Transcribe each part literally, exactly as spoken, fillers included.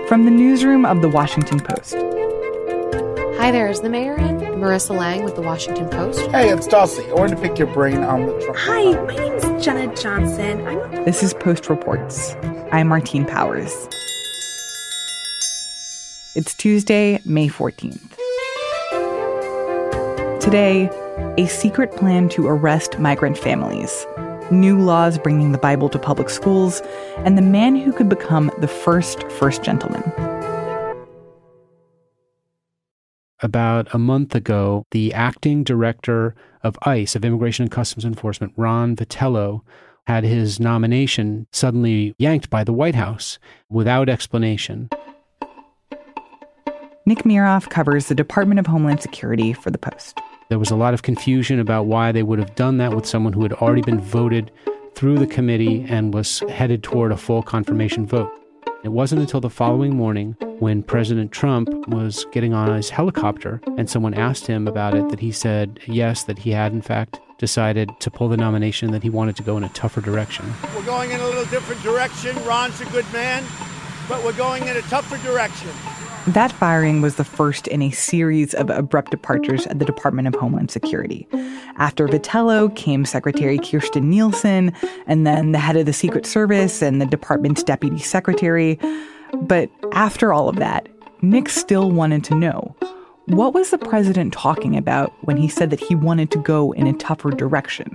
From the newsroom of The Washington Post. Hi there, is the mayor in? Marissa Lang with The Washington Post. Hey, it's Dulcie. I wanted to pick your brain on the Trump. Hi, my name's Jenna Johnson. I'm... This is Post Reports. I'm Martine Powers. It's Tuesday, May fourteenth. Today, a secret plan to arrest migrant families, new laws bringing the Bible to public schools, and the man who could become the first First Gentleman. About a month ago, the acting director of ICE, of Immigration and Customs Enforcement, Ron Vitiello, had his nomination suddenly yanked by the White House without explanation. Nick Miroff covers the Department of Homeland Security for The Post. There was a lot of confusion about why they would have done that with someone who had already been voted through the committee and was headed toward a full confirmation vote. It wasn't until the following morning when President Trump was getting on his helicopter and someone asked him about it that he said yes, that he had in fact decided to pull the nomination, that he wanted to go in a tougher direction. We're going in a little different direction. Ron's a good man, but we're going in a tougher direction. That firing was the first in a series of abrupt departures at the Department of Homeland Security. After Vitiello came Secretary Kirstjen Nielsen, and then the head of the Secret Service and the department's deputy secretary. But after all of that, Nick still wanted to know, what was the president talking about when he said that he wanted to go in a tougher direction?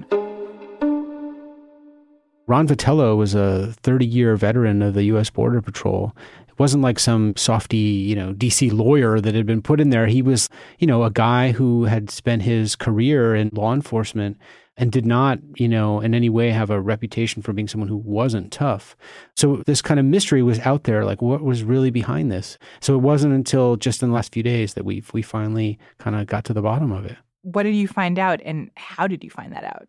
Ron Vitiello was a thirty-year veteran of the U S Border Patrol. It wasn't like some softy, you know, D C lawyer that had been put in there. He was, you know, a guy who had spent his career in law enforcement and did not, you know, in any way have a reputation for being someone who wasn't tough. So this kind of mystery was out there, like what was really behind this? So it wasn't until just in the last few days that we we finally kind of got to the bottom of it. What did you find out, and how did you find that out?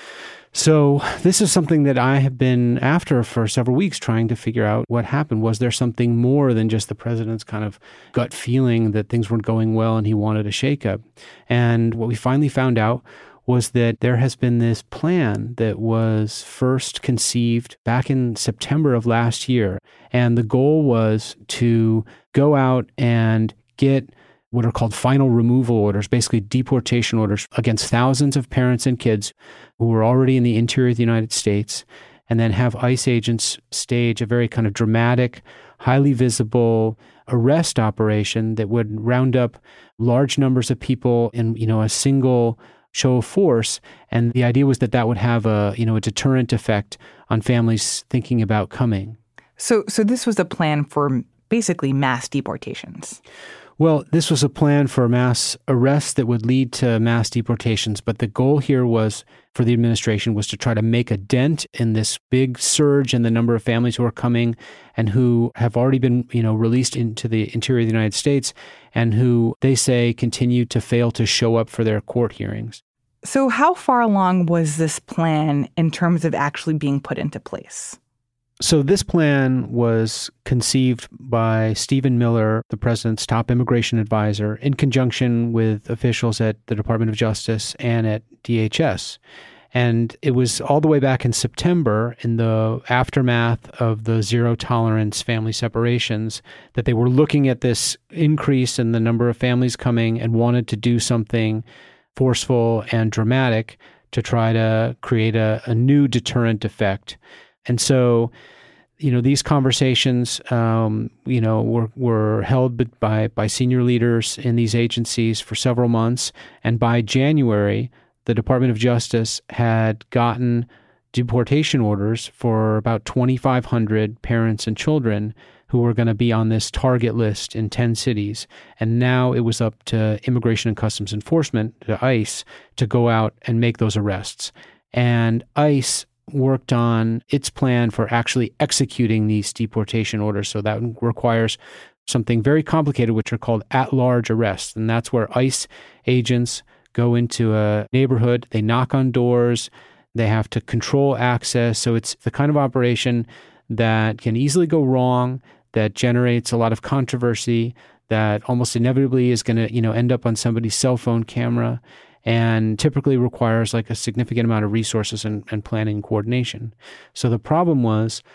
So this is something that I have been after for several weeks, trying to figure out what happened. Was there something more than just the president's kind of gut feeling that things weren't going well and he wanted a shakeup? And what we finally found out was that there has been this plan that was first conceived back in September of last year. And the goal was to go out and get what are called final removal orders, basically deportation orders against thousands of parents and kids who were already in the interior of the United States, and then have ICE agents stage a very kind of dramatic, highly visible arrest operation that would round up large numbers of people in, you know, a single show of force. And the idea was that that would have a, you know, a deterrent effect on families thinking about coming. So, so this was a plan for basically mass deportations. Well, this was a plan for mass arrests that would lead to mass deportations. But the goal here was, for the administration, was to try to make a dent in this big surge in the number of families who are coming and who have already been, you know, released into the interior of the United States and who, they say, continue to fail to show up for their court hearings. So how far along was this plan in terms of actually being put into place? So this plan was conceived by Stephen Miller, the president's top immigration advisor, in conjunction with officials at the Department of Justice and at D H S. And it was all the way back in September, in the aftermath of the zero tolerance family separations, that they were looking at this increase in the number of families coming and wanted to do something forceful and dramatic to try to create a, a new deterrent effect. And so, you know, these conversations, um, you know, were were held by by senior leaders in these agencies for several months. And by January, the Department of Justice had gotten deportation orders for about twenty-five hundred parents and children who were going to be on this target list in ten cities. And now it was up to Immigration and Customs Enforcement, to ICE, to go out and make those arrests. And ICE worked on its plan for actually executing these deportation orders. So that requires something very complicated, which are called at-large arrests. And that's where ICE agents go into a neighborhood, they knock on doors, they have to control access. So it's the kind of operation that can easily go wrong, that generates a lot of controversy, that almost inevitably is going to, you know, end up on somebody's cell phone camera, and typically requires like a significant amount of resources and, and planning and coordination. So the problem was,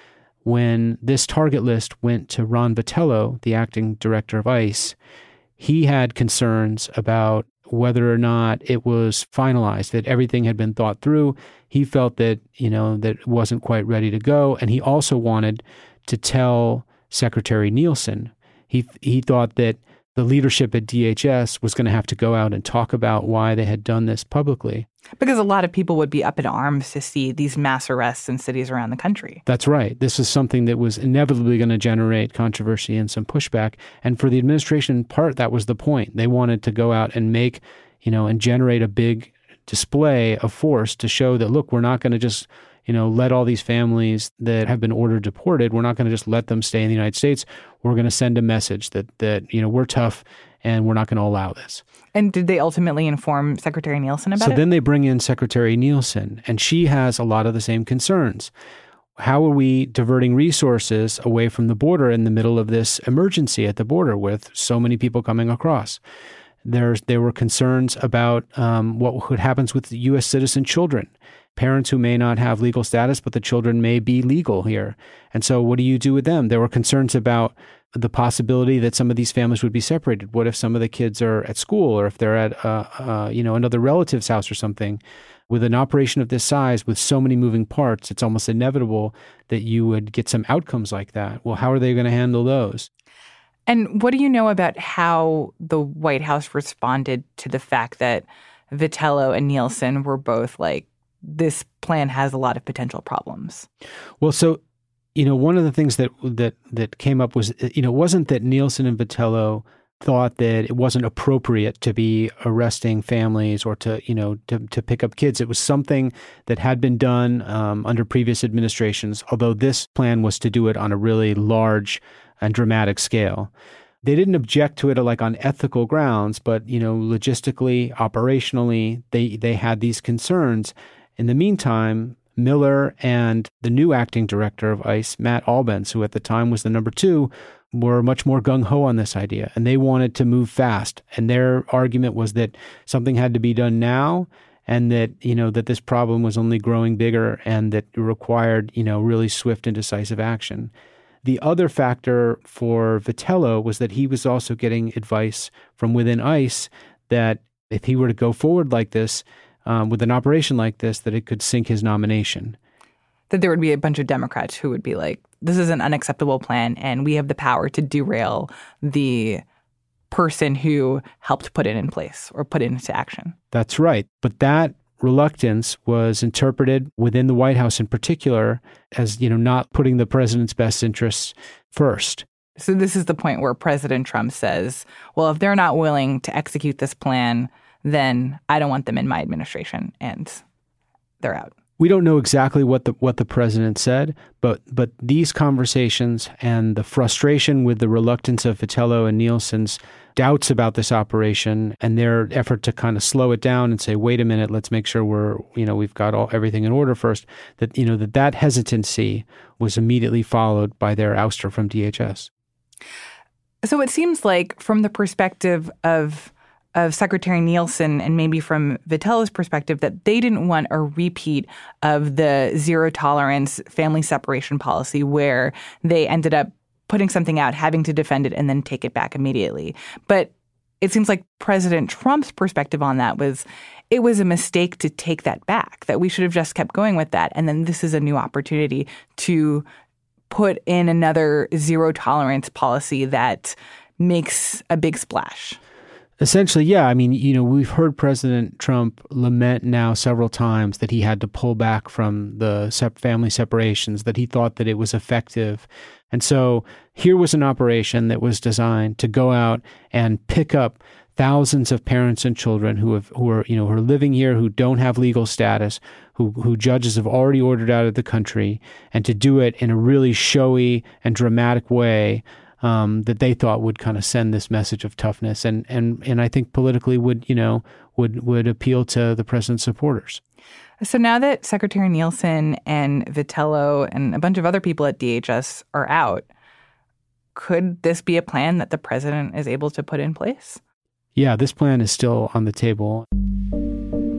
when this target list went to Ron Vitiello, the acting director of ICE, he had concerns about whether or not it was finalized, that everything had been thought through. He felt that, you know, that it wasn't quite ready to go. And he also wanted to tell Secretary Nielsen. He he thought that the leadership at D H S was going to have to go out and talk about why they had done this publicly. Because a lot of people would be up in arms to see these mass arrests in cities around the country. That's right. This is something that was inevitably going to generate controversy and some pushback. And for the administration part, that was the point. They wanted to go out and make, you know, and generate a big display of force to show that, look, we're not going to just, you know, let all these families that have been ordered deported, we're not going to just let them stay in the United States. We're going to send a message that, that, you know, we're tough and we're not going to allow this. And did they ultimately inform Secretary Nielsen about so it? So then they bring in Secretary Nielsen, and she has a lot of the same concerns. How are we diverting resources away from the border in the middle of this emergency at the border with so many people coming across? There's, there were concerns about um, what happens with U S citizen children, parents who may not have legal status, but the children may be legal here. And so what do you do with them? There were concerns about the possibility that some of these families would be separated. What if some of the kids are at school, or if they're at uh, uh, you know, another relative's house or something? With an operation of this size, with so many moving parts, it's almost inevitable that you would get some outcomes like that. Well, how are they going to handle those? And what do you know about how the White House responded to the fact that Vitiello and Nielsen were both like, this plan has a lot of potential problems? Well, so, you know, one of the things that that that came up was, you know, it wasn't that Nielsen and Vitiello thought that it wasn't appropriate to be arresting families or to, you know, to, to pick up kids. It was something that had been done um, under previous administrations, although this plan was to do it on a really large and dramatic scale. They didn't object to it like on ethical grounds, but, you know, logistically, operationally, they they had these concerns. In the meantime, Miller and the new acting director of ICE, Matt Albence, who at the time was the number two, were much more gung-ho on this idea, and they wanted to move fast. And their argument was that something had to be done now, and that, you know, that this problem was only growing bigger and that it required, you know, really swift and decisive action. The other factor for Vitiello was that he was also getting advice from within ICE that if he were to go forward like this, Um, with an operation like this, that it could sink his nomination. That there would be a bunch of Democrats who would be like, this is an unacceptable plan, and we have the power to derail the person who helped put it in place or put it into action. That's right. But that reluctance was interpreted within the White House in particular as, you know, not putting the president's best interests first. So this is the point where President Trump says, well, if they're not willing to execute this plan, then I don't want them in my administration, and they're out. We don't know exactly what the what the president said, but but these conversations and the frustration with the reluctance of Vitiello and Nielsen's doubts about this operation and their effort to kind of slow it down and say, wait a minute, let's make sure we're, you know, we've got all everything in order first, that, you know, that that hesitancy was immediately followed by their ouster from D H S. So it seems like from the perspective of of Secretary Nielsen and maybe from Vitiello's perspective, that they didn't want a repeat of the zero tolerance family separation policy where they ended up putting something out, having to defend it, and then take it back immediately. But it seems like President Trump's perspective on that was it was a mistake to take that back, that we should have just kept going with that. And then this is a new opportunity to put in another zero tolerance policy that makes a big splash. Essentially, yeah. I mean, you know, we've heard President Trump lament now several times that he had to pull back from the sep- family separations, that he thought that it was effective. And so here was an operation that was designed to go out and pick up thousands of parents and children who have who are, you know, who are living here, who don't have legal status, who who judges have already ordered out of the country, and to do it in a really showy and dramatic way. Um, that they thought would kind of send this message of toughness, and and and I think politically would, you know, would would appeal to the president's supporters. So now that Secretary Nielsen and Vitiello and a bunch of other people at D H S are out, could this be a plan that the president is able to put in place? Yeah, this plan is still on the table.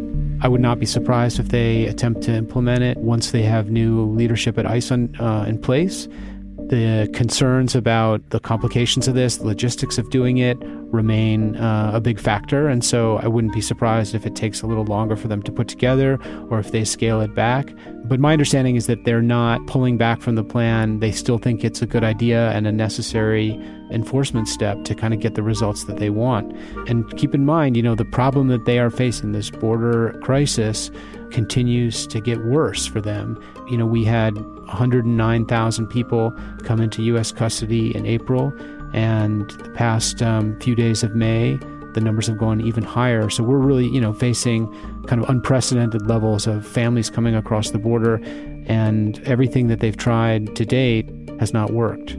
I would not be surprised if they attempt to implement it once they have new leadership at ICE on, uh, in place. The concerns about the complications of this, the logistics of doing it, remain uh, a big factor. And so I wouldn't be surprised if it takes a little longer for them to put together or if they scale it back. But my understanding is that they're not pulling back from the plan. They still think it's a good idea and a necessary enforcement step to kind of get the results that they want. And keep in mind, you know, the problem that they are facing, this border crisis, continues to get worse for them. You know, we had one hundred nine thousand people come into U S custody in April, and the past um, few days of May, the numbers have gone even higher. So we're really, you know, facing kind of unprecedented levels of families coming across the border, and everything that they've tried to date has not worked.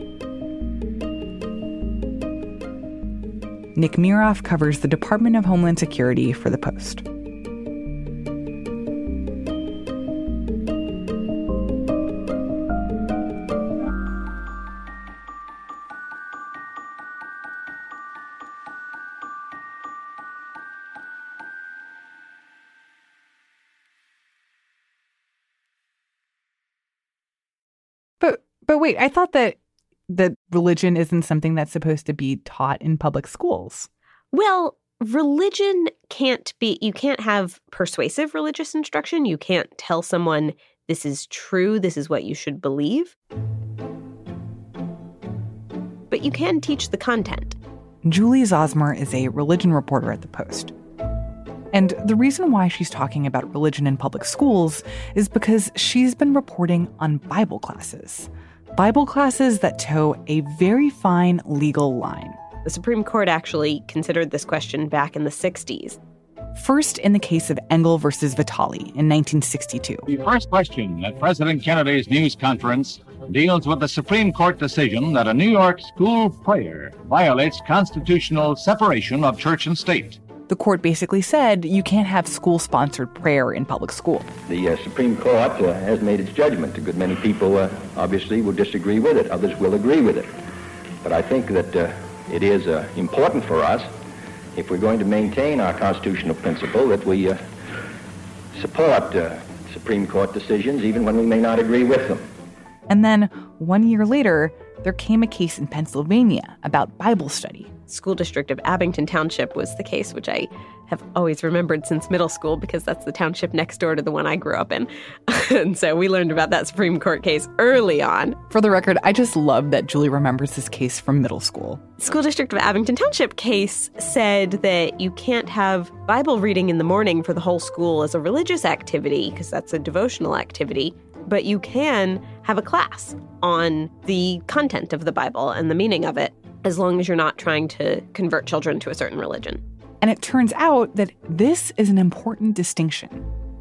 Nick Miroff covers the Department of Homeland Security for The Post. But but wait, I thought that that religion isn't something that's supposed to be taught in public schools. Well, religion can't be, you can't have persuasive religious instruction. You can't tell someone this is true, this is what you should believe. But you can teach the content. Julie Zosmer is a religion reporter at The Post. And the reason why she's talking about religion in public schools is because she's been reporting on Bible classes. Bible classes that toe a very fine legal line. The Supreme Court actually considered this question back in the sixties. First, in the case of Engel versus Vitale in nineteen sixty-two. The first question at President Kennedy's news conference deals with the Supreme Court decision that a New York school prayer violates constitutional separation of church and state. The court basically said you can't have school-sponsored prayer in public school. The uh, Supreme Court uh, has made its judgment. A good many people uh, obviously will disagree with it. Others will agree with it. But I think that uh, it is uh, important for us, if we're going to maintain our constitutional principle, that we uh, support uh, Supreme Court decisions even when we may not agree with them. And then, one year later, there came a case in Pennsylvania about Bible study. School district of Abington Township was the case, which I have always remembered since middle school because that's the township next door to the one I grew up in. And so we learned about that Supreme Court case early on. For the record, I just love that Julie remembers this case from middle school. School district of Abington Township case said that you can't have Bible reading in the morning for the whole school as a religious activity because that's a devotional activity. But you can have a class on the content of the Bible and the meaning of it, as long as you're not trying to convert children to a certain religion. And it turns out that this is an important distinction.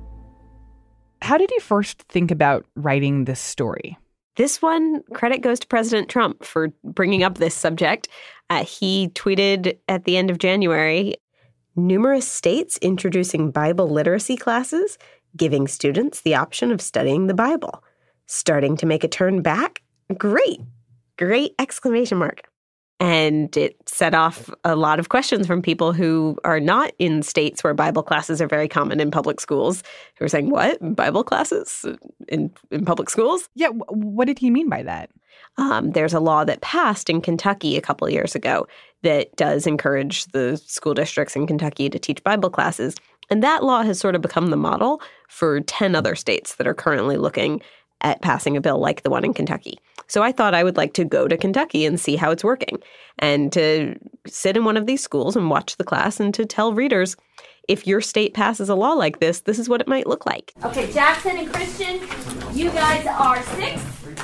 How did you first think about writing this story? This one, credit goes to President Trump for bringing up this subject. Uh, he tweeted at the end of January, numerous states introducing Bible literacy classes, giving students the option of studying the Bible. Starting to make a turn back? Great. Great exclamation mark. And it set off a lot of questions from people who are not in states where Bible classes are very common in public schools, who are saying, what? Bible classes in, in public schools? Yeah, w- what did he mean by that? Um, there's a law that passed in Kentucky a couple of years ago that does encourage the school districts in Kentucky to teach Bible classes. And that law has sort of become the model for ten other states that are currently looking at passing a bill like the one in Kentucky. So I thought I would like to go to Kentucky and see how it's working and to sit in one of these schools and watch the class and to tell readers, if your state passes a law like this, this is what it might look like. Okay, Jackson and Christian, you guys are six.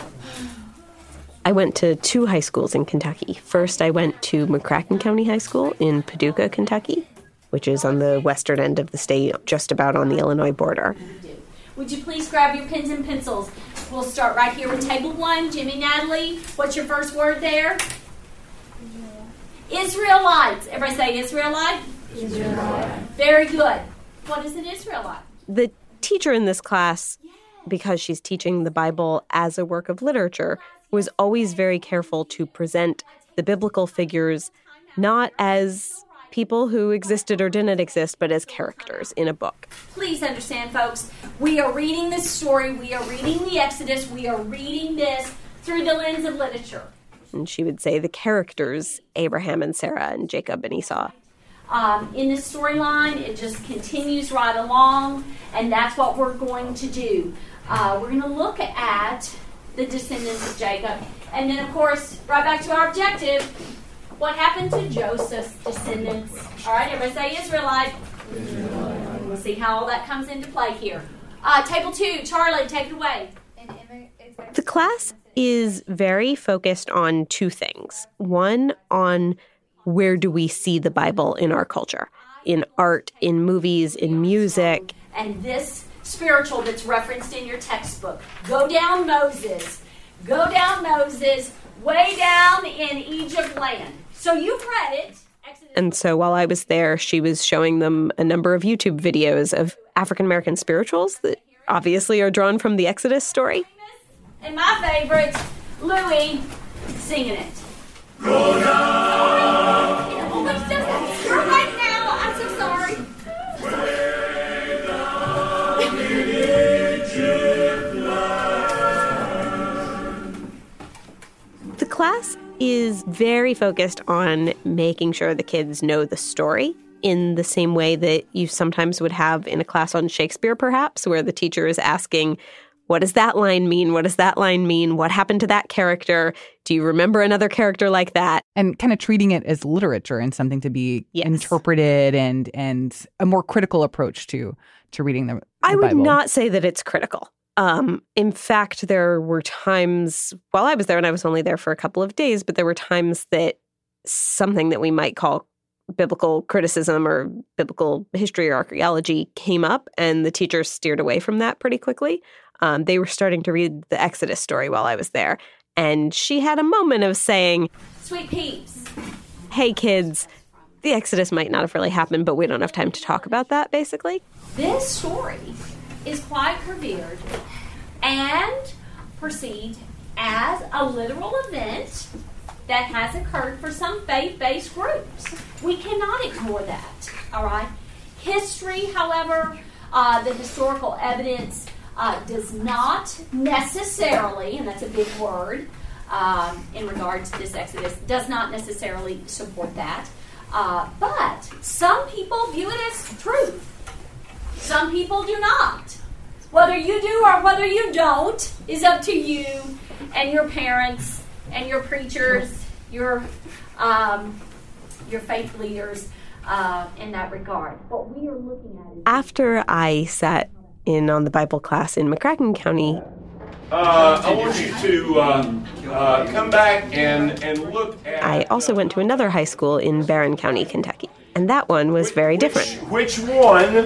I went to two high schools in Kentucky. First, I went to McCracken County High School in Paducah, Kentucky, which is on the western end of the state, just about on the Illinois border. Would you please grab your pens and pencils? We'll start right here with table one. Jimmy, Natalie, what's your first word there? Yeah. Israelites. Everybody say Israelite. Israelite. Very good. What is an Israelite? The teacher in this class, because she's teaching the Bible as a work of literature, was always very careful to present the biblical figures not as people who existed or didn't exist, but as characters in a book. Please understand, folks, we are reading this story, we are reading the Exodus, we are reading this through the lens of literature. And she would say the characters, Abraham and Sarah and Jacob and Esau. Um, in this storyline, it just continues right along, and that's what we're going to do. Uh, we're going to look at the descendants of Jacob. And then, of course, right back to our objective, what happened to Joseph's descendants? All right, everybody say Israelite. We'll see how all that comes into play here. Uh, table two, Charlie, take it away. The class is very focused on two things. One, on where do we see the Bible in our culture? In art, in movies, in music. And this spiritual that's referenced in your textbook, go down Moses, go down Moses, way down in Egypt land. So you've read it. Exodus. And so while I was there, she was showing them a number of YouTube videos of African-American spirituals that obviously are drawn from the Exodus story. And my favorite, Louis, singing it. Go down! It always does that. You're right now. I'm so sorry. Way down in Egypt land. The class is very focused on making sure the kids know the story in the same way that you sometimes would have in a class on Shakespeare, perhaps, where the teacher is asking, what does that line mean? What does that line mean? What happened to that character? Do you remember another character like that? And kind of treating it as literature and something to be yes. interpreted and and a more critical approach to to reading the, the I would Bible. not say that it's critical. Um, in fact, there were times while I was there, and I was only there for a couple of days, but there were times that something that we might call biblical criticism or biblical history or archaeology came up, and the teachers steered away from that pretty quickly. Um, they were starting to read the Exodus story while I was there, and she had a moment of saying, Sweet peeps. Hey, kids, the Exodus might not have really happened, but we don't have time to talk about that, basically. This story is quite revered and perceived as a literal event that has occurred for some faith-based groups. We cannot ignore that, all right? History, however, uh, the historical evidence uh, does not necessarily, and that's a big word um, in regard to this Exodus, does not necessarily support that. Uh, but some people view it as truth. Some people do not. Whether you do or whether you don't is up to you and your parents and your preachers, your um, your faith leaders uh, in that regard. What we are looking at is... After I sat in on the Bible class in McCracken County, uh, I want you to uh, uh, come back and, and look at... I also went to another high school in Barron County, Kentucky. And that one was very different. Which, which one...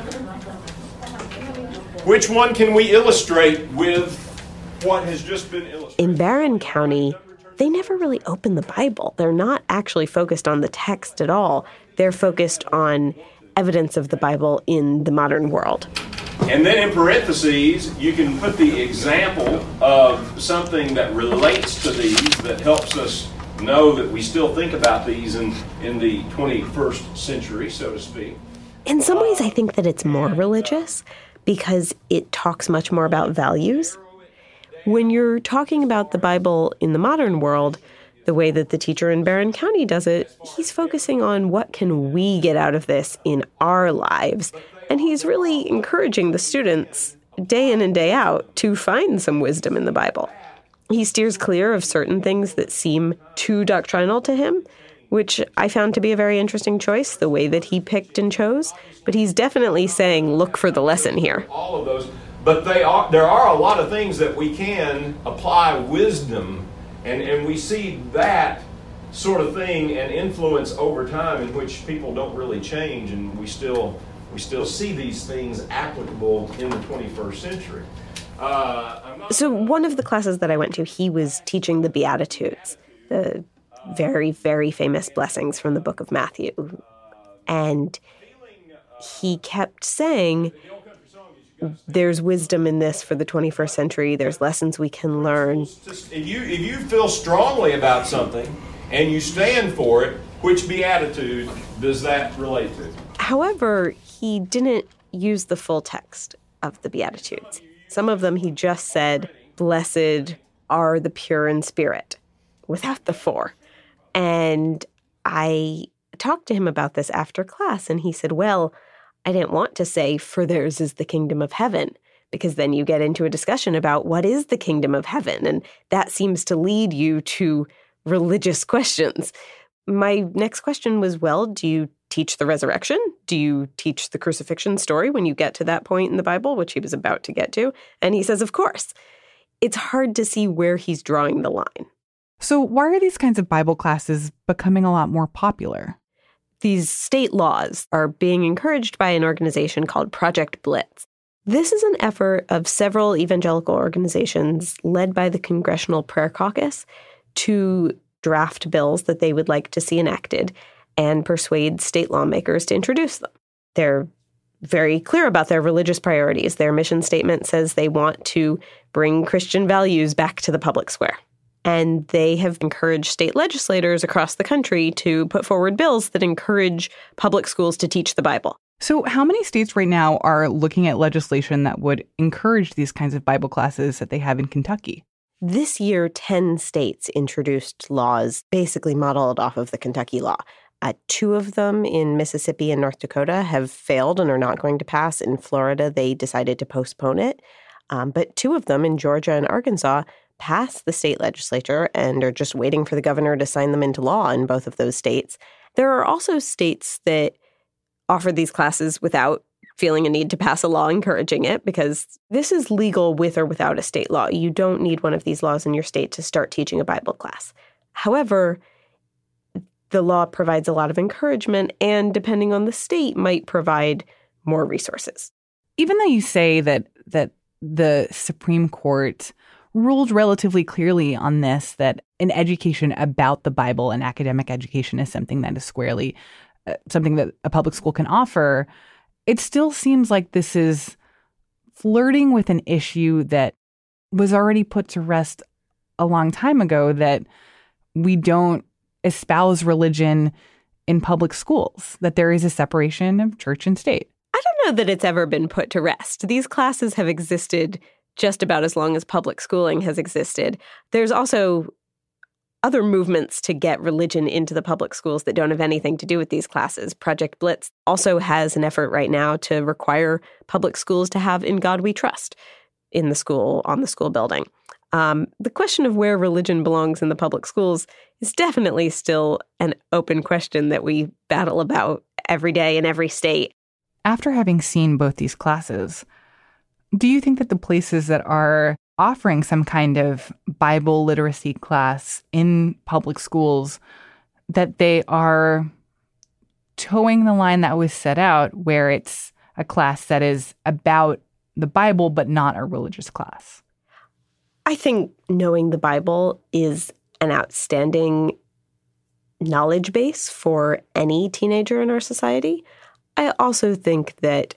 Which one can we illustrate with what has just been illustrated? In Barron County, they never really open the Bible. They're not actually focused on the text at all. They're focused on evidence of the Bible in the modern world. And then in parentheses, you can put the example of something that relates to these that helps us know that we still think about these in, in the twenty-first century, so to speak. In some ways, I think that it's more religious, because it talks much more about values. When you're talking about the Bible in the modern world, the way that the teacher in Barron County does it, he's focusing on what can we get out of this in our lives. And he's really encouraging the students, day in and day out, to find some wisdom in the Bible. He steers clear of certain things that seem too doctrinal to him, which I found to be a very interesting choice, the way that he picked and chose. But he's definitely saying, look for the lesson here. All of those, but they are, there are a lot of things that we can apply wisdom, and, and we see that sort of thing and influence over time in which people don't really change, and we still we still see these things applicable in the twenty-first century. Uh, so one of the classes that I went to, he was teaching the Beatitudes, the very, very famous blessings from the book of Matthew. And he kept saying, there's wisdom in this for the twenty-first century. There's lessons we can learn. If you, if you feel strongly about something, and you stand for it, which beatitude does that relate to? However, he didn't use the full text of the Beatitudes. Some of them he just said, "Blessed are the pure in spirit," without the "for." And I talked to him about this after class, and he said, well, I didn't want to say, "For theirs is the kingdom of heaven," because then you get into a discussion about what is the kingdom of heaven, and that seems to lead you to religious questions. My next question was, well, do you teach the resurrection? Do you teach the crucifixion story when you get to that point in the Bible, which he was about to get to? And he says, of course. It's hard to see where he's drawing the line. So why are these kinds of Bible classes becoming a lot more popular? These state laws are being encouraged by an organization called Project Blitz. This is an effort of several evangelical organizations led by the Congressional Prayer Caucus to draft bills that they would like to see enacted and persuade state lawmakers to introduce them. They're very clear about their religious priorities. Their mission statement says they want to bring Christian values back to the public square. And they have encouraged state legislators across the country to put forward bills that encourage public schools to teach the Bible. So how many states right now are looking at legislation that would encourage these kinds of Bible classes that they have in Kentucky? This year, ten states introduced laws basically modeled off of the Kentucky law. Uh, two of them in Mississippi and North Dakota have failed and are not going to pass. In Florida, they decided to postpone it. Um, but two of them in Georgia and Arkansas passed the state legislature and are just waiting for the governor to sign them into law in both of those states. There are also states that offer these classes without feeling a need to pass a law encouraging it, because this is legal with or without a state law. You don't need one of these laws in your state to start teaching a Bible class. However, the law provides a lot of encouragement and, depending on the state, might provide more resources. Even though you say that that the Supreme Court ruled relatively clearly on this, that an education about the Bible and academic education is something that is squarely uh, something that a public school can offer, it still seems like this is flirting with an issue that was already put to rest a long time ago, that we don't espouse religion in public schools, that there is a separation of church and state. I don't know that it's ever been put to rest. These classes have existed just about as long as public schooling has existed. There's also other movements to get religion into the public schools that don't have anything to do with these classes. Project Blitz also has an effort right now to require public schools to have "In God We Trust" in the school, on the school building. Um, the question of where religion belongs in the public schools is definitely still an open question that we battle about every day in every state. After having seen both these classes, do you think that the places that are offering some kind of Bible literacy class in public schools, that they are towing the line that was set out, where it's a class that is about the Bible but not a religious class? I think knowing the Bible is an outstanding knowledge base for any teenager in our society. I also think that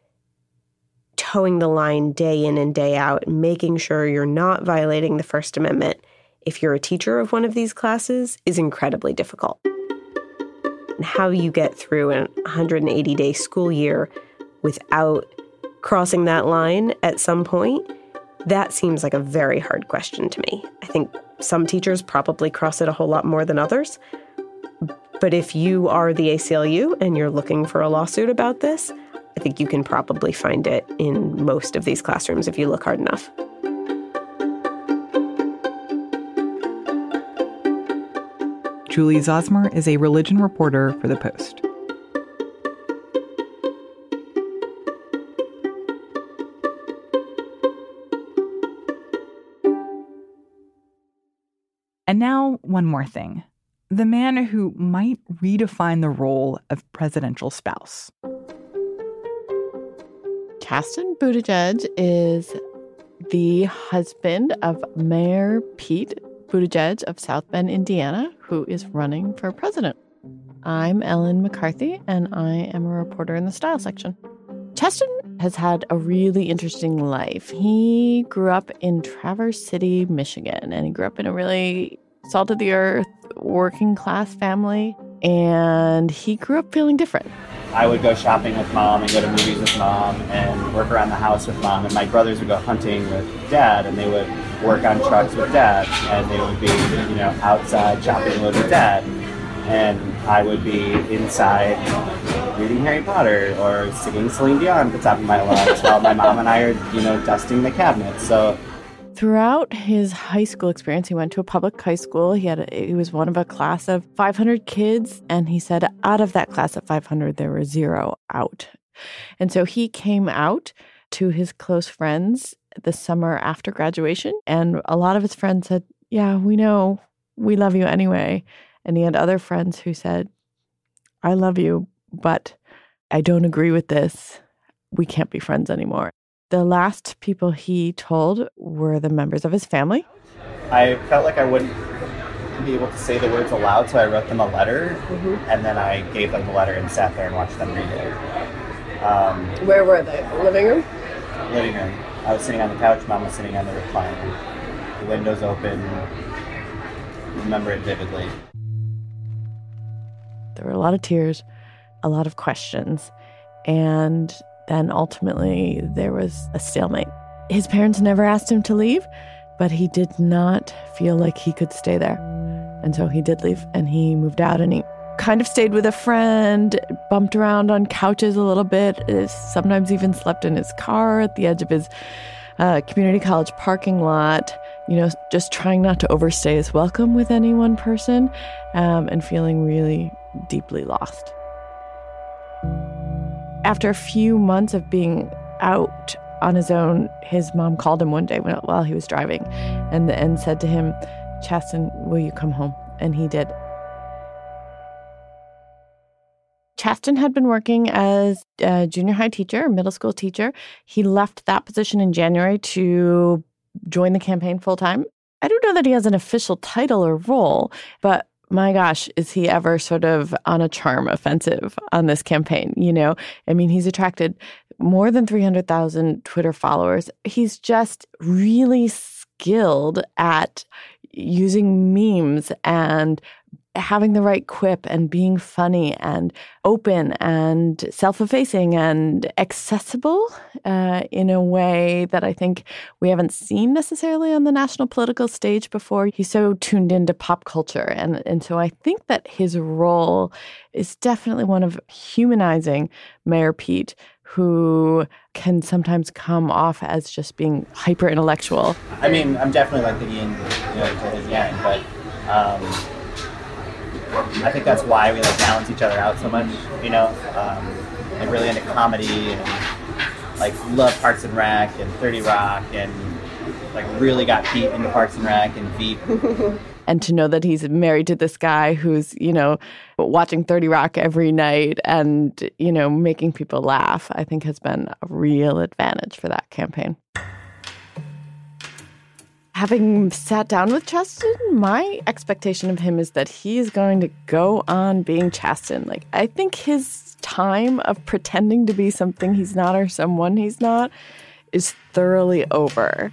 towing the line day in and day out, making sure you're not violating the First Amendment if you're a teacher of one of these classes, is incredibly difficult. And how you get through a one hundred eighty day school year without crossing that line at some point, that seems like a very hard question to me. I think some teachers probably cross it a whole lot more than others. But if you are the A C L U and you're looking for a lawsuit about this, I think you can probably find it in most of these classrooms if you look hard enough. Julie Zosmer is a religion reporter for The Post. And now, one more thing. The man who might redefine the role of presidential spouse. Chasten Buttigieg is the husband of Mayor Pete Buttigieg of South Bend, Indiana, who is running for president. I'm Ellen McCarthy, and I am a reporter in the style section. Chasten has had a really interesting life. He grew up in Traverse City, Michigan, and he grew up in a really salt-of-the-earth working class family, and he grew up feeling different. I would go shopping with mom and go to movies with mom and work around the house with mom, and my brothers would go hunting with dad, and they would work on trucks with dad, and they would be, you know, outside chopping wood with dad, and I would be inside reading Harry Potter or singing Celine Dion at the top of my lungs while my mom and I are, you know, dusting the cabinets. So throughout his high school experience, he went to a public high school. He had a, he was one of a class of five hundred kids, and he said out of that class of five hundred, there were zero out. And so he came out to his close friends the summer after graduation, and a lot of his friends said, yeah, we know, we love you anyway. And he had other friends who said, I love you, but I don't agree with this. We can't be friends anymore. The last people he told were the members of his family. I felt like I wouldn't be able to say the words aloud, so I wrote them a letter, mm-hmm. and then I gave them the letter and sat there and watched them read it. Um, Where were they? Living room? Living room. I was sitting on the couch, Mom was sitting on the recliner. The windows open. I remember it vividly. There were a lot of tears, a lot of questions, and then ultimately there was a stalemate. His parents never asked him to leave, but he did not feel like he could stay there. And so he did leave, and he moved out, and he kind of stayed with a friend, bumped around on couches a little bit, sometimes even slept in his car at the edge of his uh, community college parking lot, you know, just trying not to overstay his welcome with any one person, um, and feeling really deeply lost. After a few months of being out on his own, his mom called him one day while he was driving and, and said to him, Chasten, will you come home? And he did. Chasten had been working as a junior high teacher, a middle school teacher. He left that position in January to join the campaign full-time. I don't know that he has an official title or role, but my gosh, is he ever sort of on a charm offensive on this campaign, you know? I mean, he's attracted more than three hundred thousand Twitter followers. He's just really skilled at using memes and having the right quip and being funny and open and self-effacing and accessible uh, in a way that I think we haven't seen necessarily on the national political stage before. He's so tuned into pop culture. And, and so I think that his role is definitely one of humanizing Mayor Pete, who can sometimes come off as just being hyper-intellectual. I mean, I'm definitely like the yin, you know, to his yang, but um, I think that's why we like balance each other out so much, you know, um, like really into comedy and like love Parks and Rec and thirty Rock and like really got Pete into Parks and Rec and Veep. And to know that he's married to this guy who's, you know, watching thirty Rock every night and, you know, making people laugh, I think has been a real advantage for that campaign. Having sat down with Chasten, my expectation of him is that he is going to go on being Chasten. Like, I think his time of pretending to be something he's not or someone he's not is thoroughly over.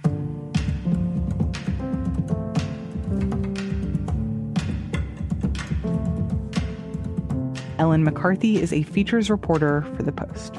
Ellen McCarthy is a features reporter for The Post.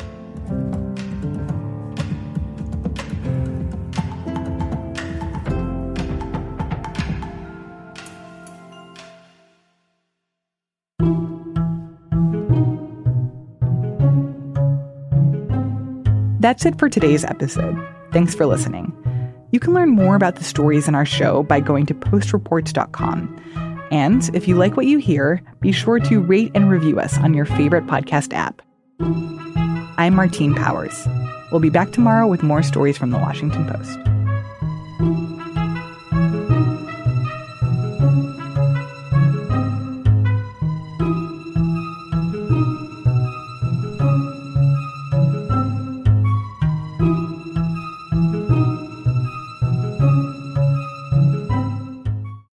That's it for today's episode. Thanks for listening. You can learn more about the stories in our show by going to post reports dot com. And if you like what you hear, be sure to rate and review us on your favorite podcast app. I'm Martine Powers. We'll be back tomorrow with more stories from The Washington Post.